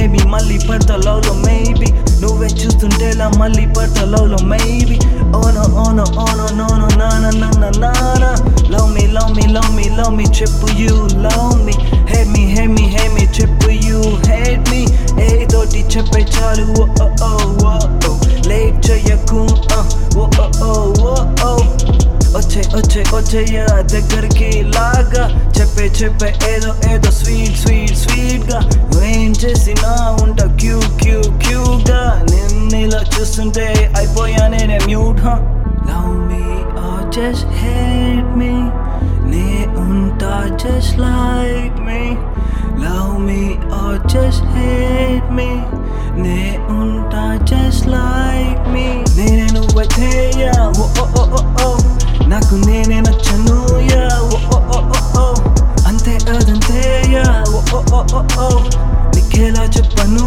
Maybe మళ్ళీ పడతా love లో maybe నువ్వే చూస్తుంటేలా మళ్ళీ పడతా love లో maybe oh no oh no oh no no no na na na na na na love me love me love me love me చెప్పు you love me hate me hate me hate me చెప్పు you hate me ఏదోటి చెప్పే చాలు oh oh oh oh late చేయకు oh oh oh oh oh వచ్చే దగ్గరికి లాగా చెప్పే ఏదో స్వీట్ గా నువ్వేం చేసినా ఉంటా క్యూగా నిన్నిలా చూస్తుంటే అయిపోయానే mute love me or just hate me నే ఉంటా just like me love me or just hate me నే ఉంటా just like me నేనే నువ్వైతే ఓ నాకు నేనే నచ్చను ఓ అంతే అదంతే ఓ నీకేలా చెప్పను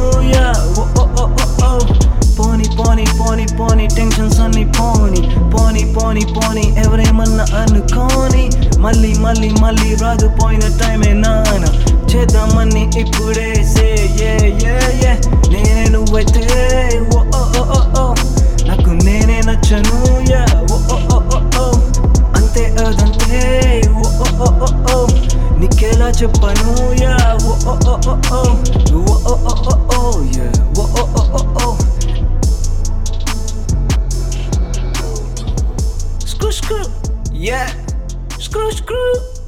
పోని టెన్షన్స్ అన్ని పోని ఎవరేమన్నా అనుకోని మళ్ళీ రాదు పోయిన టైమే నాన్న చేద్దామని ఇప్పుడే సే నేనే నువ్వైతే ఓ నాకు నేనే నచ్చను అంతే అదంతే ఓ నీకేలా చెప్పను Screw, yeah, screw.